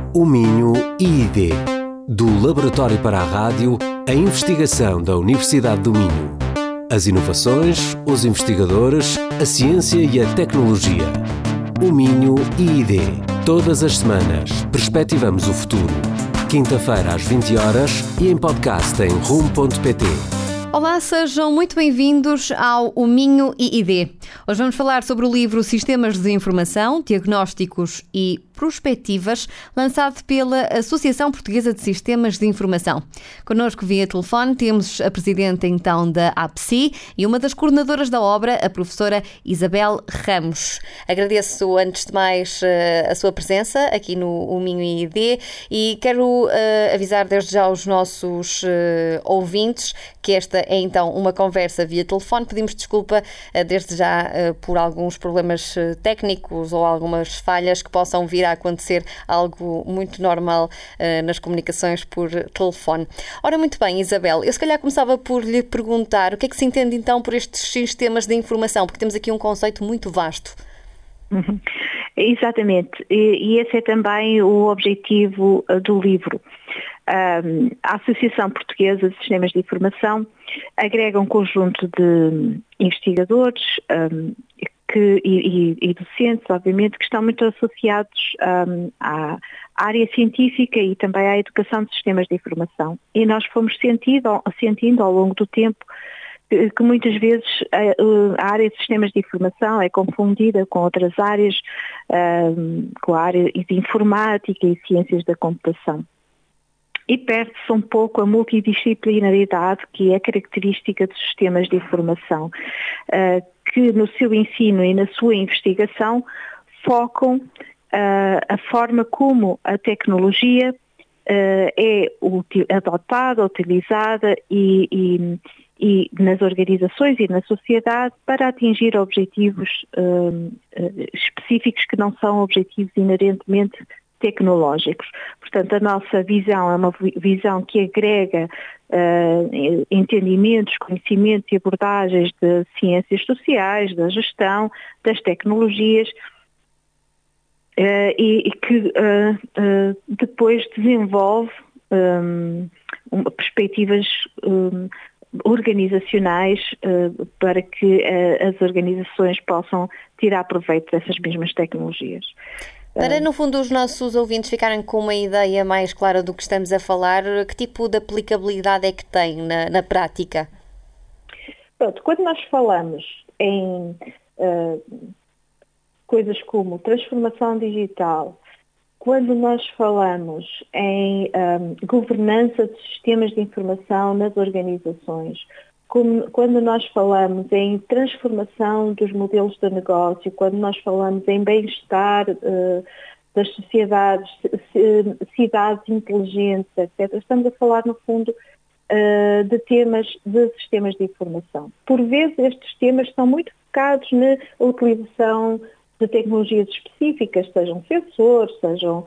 O Minho IID. Do Laboratório para a Rádio, a investigação da Universidade do Minho. As inovações, os investigadores, a ciência e a tecnologia. O Minho IID. Todas as semanas, perspectivamos o futuro. Quinta-feira às 20 horas e em podcast em rum.pt. Olá, sejam muito bem-vindos ao O Minho IID. Hoje vamos falar sobre o livro Sistemas de Informação, Diagnósticos e Prospectivas, lançado pela Associação Portuguesa de Sistemas de Informação. Connosco via telefone temos a presidenta então da APSI e uma das coordenadoras da obra, a professora Isabel Ramos. Agradeço antes de mais a sua presença aqui no O Minho IID e quero avisar desde já aos nossos ouvintes que esta é então uma conversa via telefone. Pedimos desculpa desde já por alguns problemas técnicos ou algumas falhas que possam vir a acontecer, algo muito normal nas comunicações por telefone. Ora, muito bem, Isabel, eu se calhar começava por lhe perguntar o que é que se entende então por estes sistemas de informação, porque temos aqui um conceito muito vasto. Exatamente, e esse é também o objetivo do livro. A Associação Portuguesa de Sistemas de Informação agrega um conjunto de investigadores e docentes, obviamente, que estão muito associados à área científica e também à educação de sistemas de informação. E nós fomos sentindo ao longo do tempo que muitas vezes a área de sistemas de informação é confundida com outras áreas, com a área de informática e ciências da computação. E perde-se um pouco a multidisciplinaridade que é característica dos sistemas de informação, que no seu ensino e na sua investigação focam a forma como a tecnologia é adotada, utilizada e nas organizações e na sociedade para atingir objetivos específicos que não são objetivos inerentemente tecnológicos. Portanto, a nossa visão é uma visão que agrega entendimentos, conhecimentos e abordagens de ciências sociais, da gestão, das tecnologias e que depois desenvolve perspectivas organizacionais para que as organizações possam tirar proveito dessas mesmas tecnologias. Para, no fundo, os nossos ouvintes ficarem com uma ideia mais clara do que estamos a falar, que tipo de aplicabilidade é que tem na prática? Pronto, quando nós falamos em coisas como transformação digital, quando nós falamos em governança de sistemas de informação nas organizações, quando nós falamos em transformação dos modelos de negócio, quando nós falamos em bem-estar das sociedades, cidades inteligentes, etc., estamos a falar, no fundo, de temas de sistemas de informação. Por vezes, estes temas estão muito focados na utilização de tecnologias específicas, sejam sensores, sejam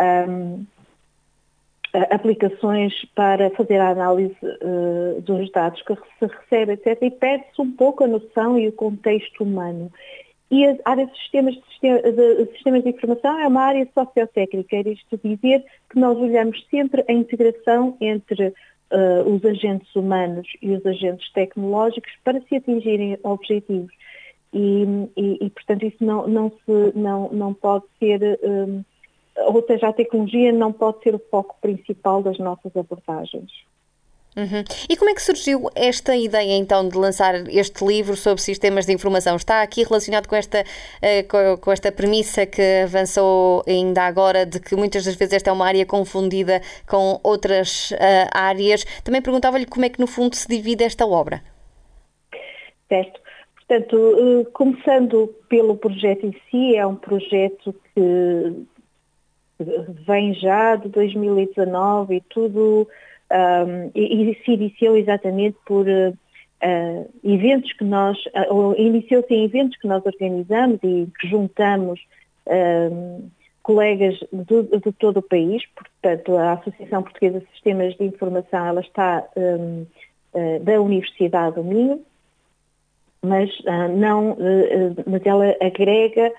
aplicações para fazer a análise dos dados que se recebe, etc. E perde-se um pouco a noção e o contexto humano. E a área de sistemas de informação é uma área sociotécnica, é isto dizer que nós olhamos sempre a integração entre os agentes humanos e os agentes tecnológicos para se atingirem objetivos. E portanto, isso não pode ser... ou seja, a tecnologia não pode ser o foco principal das nossas abordagens. Uhum. E como é que surgiu esta ideia, então, de lançar este livro sobre sistemas de informação? Está aqui relacionado com esta premissa que avançou ainda agora, de que muitas das vezes esta é uma área confundida com outras áreas. Também perguntava-lhe como é que, no fundo, se divide esta obra. Certo. Portanto, começando pelo projeto em si, é um projeto que vem já de 2019 e tudo, e se iniciou exatamente por eventos que iniciou-se em eventos que nós organizamos e que juntamos colegas de todo o país. Portanto, a Associação Portuguesa de Sistemas de Informação, ela está da Universidade do Minho, mas ela agrega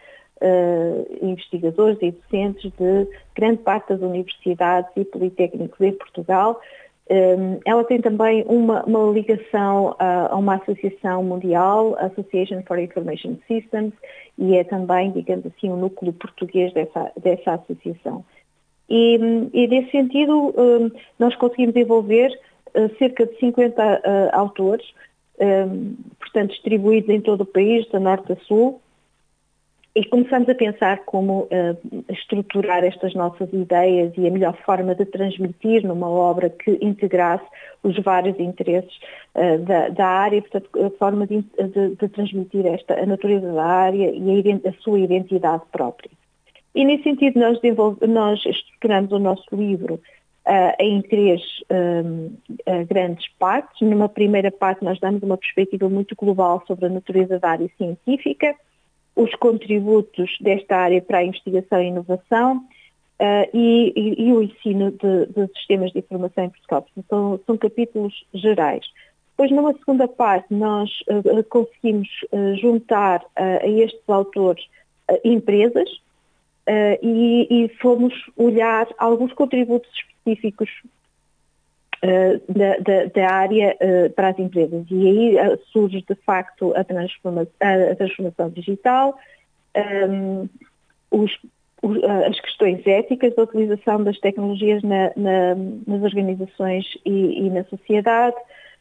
investigadores e docentes de grande parte das universidades e politécnicos em Portugal. Ela tem também uma ligação a uma associação mundial, a Association for Information Systems, e é também, digamos assim, um núcleo português dessa associação. E nesse sentido, nós conseguimos envolver cerca de 50 autores, portanto, distribuídos em todo o país, de norte a sul, e começamos a pensar como estruturar estas nossas ideias e a melhor forma de transmitir numa obra que integrasse os vários interesses da área, portanto, a forma de transmitir a natureza da área e a sua identidade própria. E nesse sentido nós estruturamos o nosso livro em 3 grandes partes. Numa primeira parte nós damos uma perspectiva muito global sobre a natureza da área científica, os contributos desta área para a investigação e inovação e o ensino de sistemas de informação em Portugal. São capítulos gerais. Depois, numa segunda parte, nós conseguimos juntar a estes autores empresas e fomos olhar alguns contributos específicos da área para as empresas. E aí surge, de facto, a transformação digital, as questões éticas da utilização das tecnologias nas organizações e na sociedade,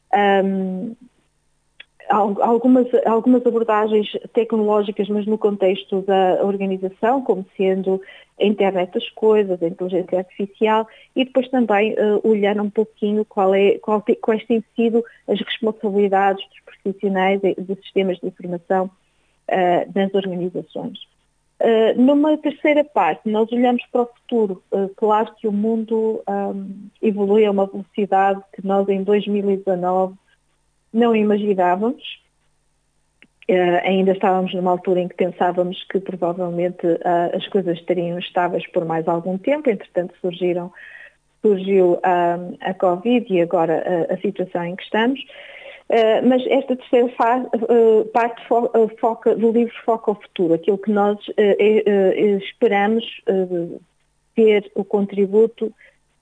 algumas abordagens tecnológicas, mas no contexto da organização, como sendo a internet das coisas, a inteligência artificial, e depois também olhar um pouquinho quais têm sido as responsabilidades dos profissionais de sistemas de informação nas organizações. Numa terceira parte, nós olhamos para o futuro. Claro que o mundo evolui a uma velocidade que nós em 2019 não imaginávamos. Ainda estávamos numa altura em que pensávamos que provavelmente as coisas estariam estáveis por mais algum tempo, entretanto surgiu a Covid e agora a situação em que estamos. Mas esta terceira parte do livro foca o futuro, aquilo que nós esperamos ter o contributo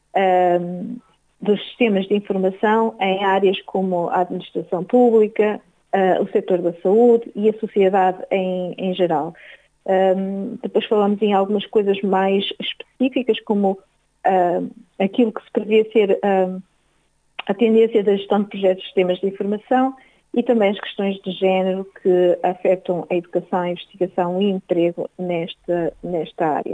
dos sistemas de informação em áreas como a administração pública, o setor da saúde e a sociedade em geral. Depois falamos em algumas coisas mais específicas, como aquilo que se prevê ser a tendência da gestão de projetos de sistemas de informação e também as questões de género que afetam a educação, a investigação e emprego nesta área.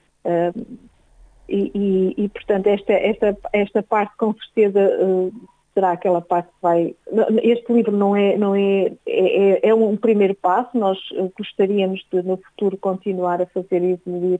Portanto, esta parte com certeza será aquela parte que vai... Este livro é um primeiro passo. Nós gostaríamos de, no futuro, continuar a fazer evoluir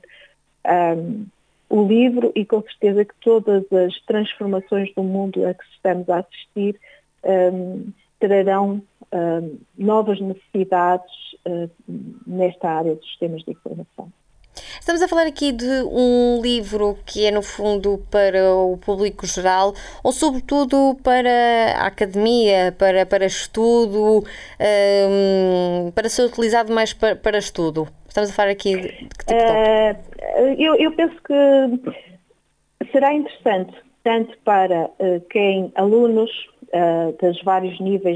o livro e com certeza que todas as transformações do mundo a que estamos a assistir trarão novas necessidades nesta área dos sistemas de informação. Estamos a falar aqui de um livro que é, no fundo, para o público geral ou, sobretudo, para a academia, para estudo, para ser utilizado mais para estudo? Estamos a falar aqui de que tipo de tópico? Eu penso que será interessante, tanto para alunos dos vários níveis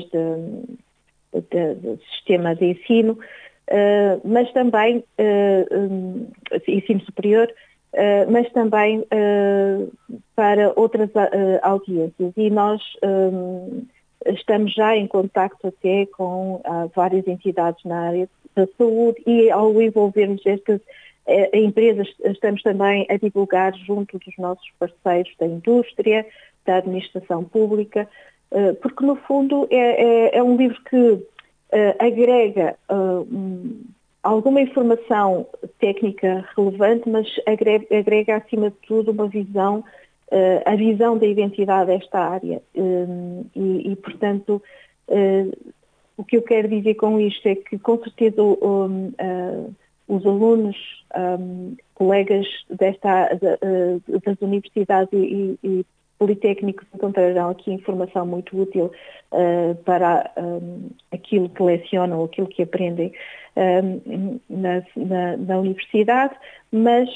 de sistema de ensino, mas também ensino superior, mas também para outras audiências. E nós estamos já em contacto até com várias entidades na área da saúde e ao envolvermos estas empresas estamos também a divulgar junto dos nossos parceiros da indústria, da administração pública, porque no fundo é um livro que agrega alguma informação técnica relevante, mas agrega acima de tudo uma visão, a visão da identidade desta área. Portanto, o que eu quero dizer com isto é que com certeza os alunos, colegas das universidades e politécnicos encontrarão aqui informação muito útil para aquilo que lecionam, aquilo que aprendem na universidade, mas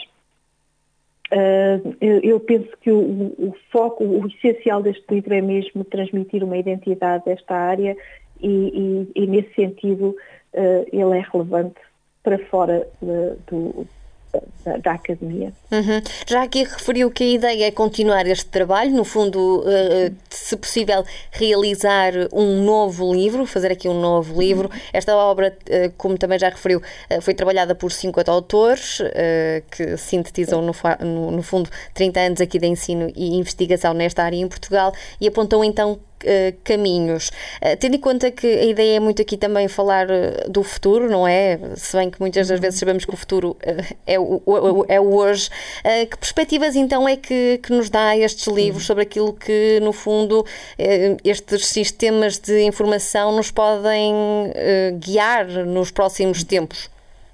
eu penso que o foco, o essencial deste livro é mesmo transmitir uma identidade desta área e nesse sentido, ele é relevante para fora da academia. Já aqui referiu que a ideia é continuar este trabalho, no fundo, se possível, realizar um novo livro, fazer aqui um novo livro. Esta obra, como também já referiu, foi trabalhada por 50 autores, que sintetizam, no fundo, 30 anos aqui de ensino e investigação nesta área em Portugal e apontam então caminhos. Tendo em conta que a ideia é muito aqui também falar do futuro, não é? Se bem que muitas das vezes sabemos que o futuro é o hoje. Que perspectivas então é que nos dá estes livros sobre aquilo que, no fundo, estes sistemas de informação nos podem guiar nos próximos tempos?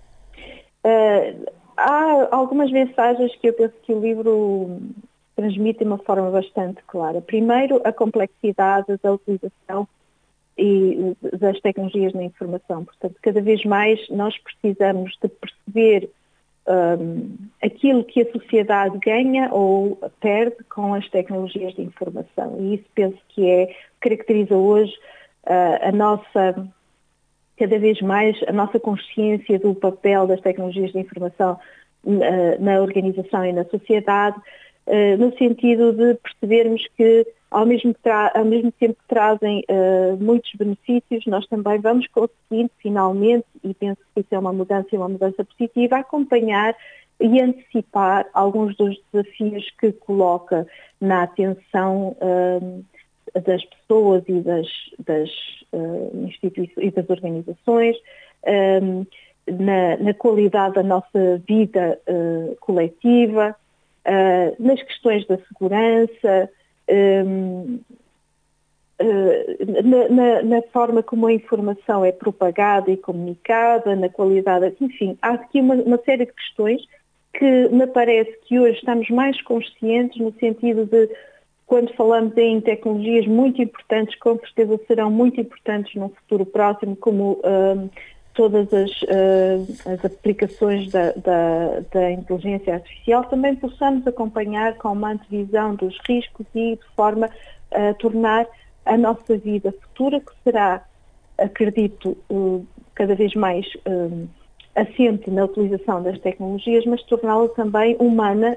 Há algumas mensagens que eu penso que o livro transmite de uma forma bastante clara. Primeiro, a complexidade da utilização e das tecnologias na informação. Portanto, cada vez mais nós precisamos de perceber aquilo que a sociedade ganha ou perde com as tecnologias de informação. E isso penso que caracteriza hoje cada vez mais a nossa consciência do papel das tecnologias de informação na organização e na sociedade, no sentido de percebermos que, ao mesmo tempo que trazem muitos benefícios, nós também vamos conseguindo, finalmente, e penso que isso é uma mudança positiva, acompanhar e antecipar alguns dos desafios que coloca na atenção das pessoas e das instituições e das organizações, na qualidade da nossa vida coletiva, nas questões da segurança, na forma como a informação é propagada e comunicada, na qualidade, enfim, há aqui uma série de questões que me parece que hoje estamos mais conscientes no sentido de, quando falamos em tecnologias muito importantes, com certeza serão muito importantes num futuro próximo, como todas as aplicações da inteligência artificial, também possamos acompanhar com uma antevisão dos riscos e de forma a tornar a nossa vida futura, que será, acredito, cada vez mais assente na utilização das tecnologias, mas torná-la também humana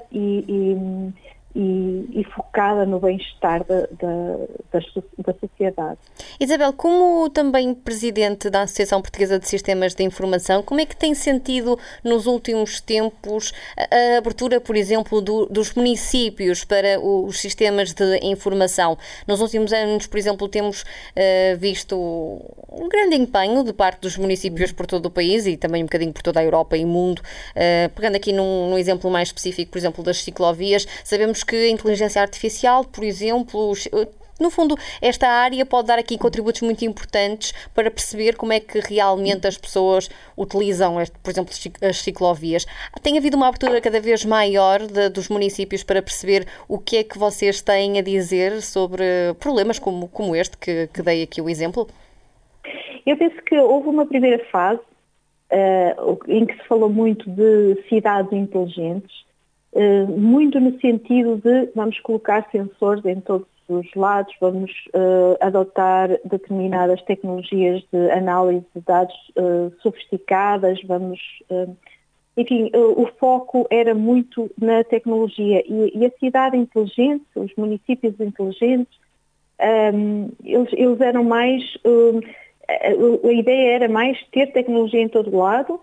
e focada no bem-estar da sociedade. Isabel, como também presidente da Associação Portuguesa de Sistemas de Informação, como é que tem sentido nos últimos tempos a abertura, por exemplo, dos municípios para os sistemas de informação? Nos últimos anos, por exemplo, temos visto um grande empenho de parte dos municípios por todo o país e também um bocadinho por toda a Europa e mundo. Pegando aqui num exemplo mais específico, por exemplo, das ciclovias, sabemos que a inteligência artificial, por exemplo, no fundo, esta área pode dar aqui contributos muito importantes para perceber como é que realmente as pessoas utilizam, por exemplo, as ciclovias. Tem havido uma abertura cada vez maior dos municípios para perceber o que é que vocês têm a dizer sobre problemas como este, que dei aqui o exemplo? Eu penso que houve uma primeira fase em que se falou muito de cidades inteligentes, muito no sentido de vamos colocar sensores em todos os lados, vamos adotar determinadas tecnologias de análise de dados sofisticadas, enfim, o foco era muito na tecnologia e a cidade inteligente, os municípios inteligentes, eles eram mais, a ideia era mais ter tecnologia em todo lado,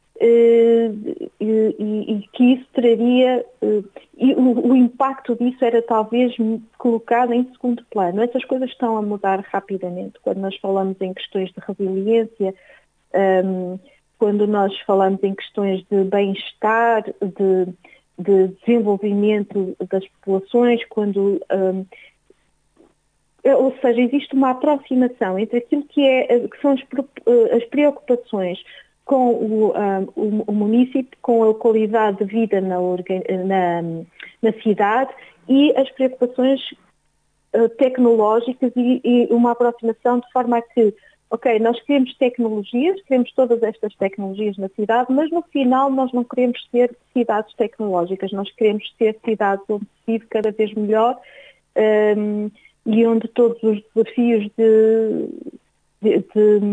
e que isso traria, e o impacto disso era talvez colocado em segundo plano. Essas coisas estão a mudar rapidamente. Quando nós falamos em questões de resiliência, quando nós falamos em questões de bem-estar, de desenvolvimento das populações, ou seja, existe uma aproximação entre aquilo que são as preocupações com o município, com a qualidade de vida na cidade e as preocupações tecnológicas e uma aproximação de forma a que, ok, nós queremos tecnologias, queremos todas estas tecnologias na cidade, mas no final nós não queremos ter cidades tecnológicas, nós queremos ter cidades onde se vive cada vez melhor e onde todos os desafios de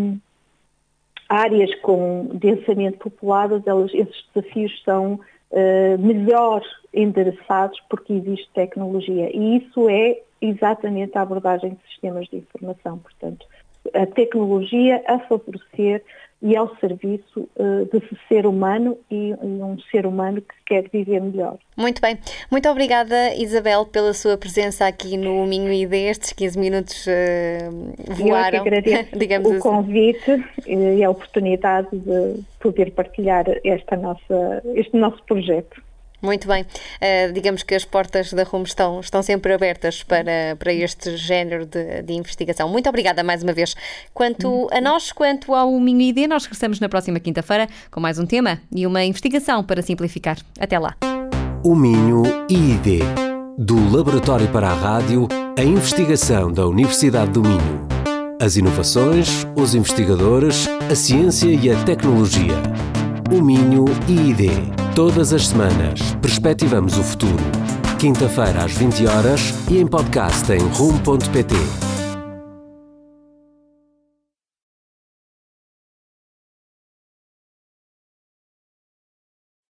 áreas com densamente populadas, esses desafios são melhor endereçados porque existe tecnologia. E isso é exatamente a abordagem de sistemas de informação. Portanto, a tecnologia a favorecer e ao serviço desse ser humano e um ser humano que quer viver melhor. Muito bem. Muito obrigada, Isabel, pela sua presença aqui no Minho ID. Estes 15 minutos voaram. Eu que agradeço digamos o convite e a oportunidade de poder partilhar este nosso projeto. Muito bem. Digamos que as portas da RUM estão sempre abertas para este género de investigação. Muito obrigada mais uma vez. Quanto a nós, quanto ao Minho ID, nós regressamos na próxima quinta-feira com mais um tema e uma investigação para simplificar. Até lá. O Minho ID, do Laboratório para a Rádio, a investigação da Universidade do Minho. As inovações, os investigadores, a ciência e a tecnologia. O Minho ID. Todas as semanas, perspectivamos o futuro. Quinta-feira às 20 horas e em podcast em rum.pt.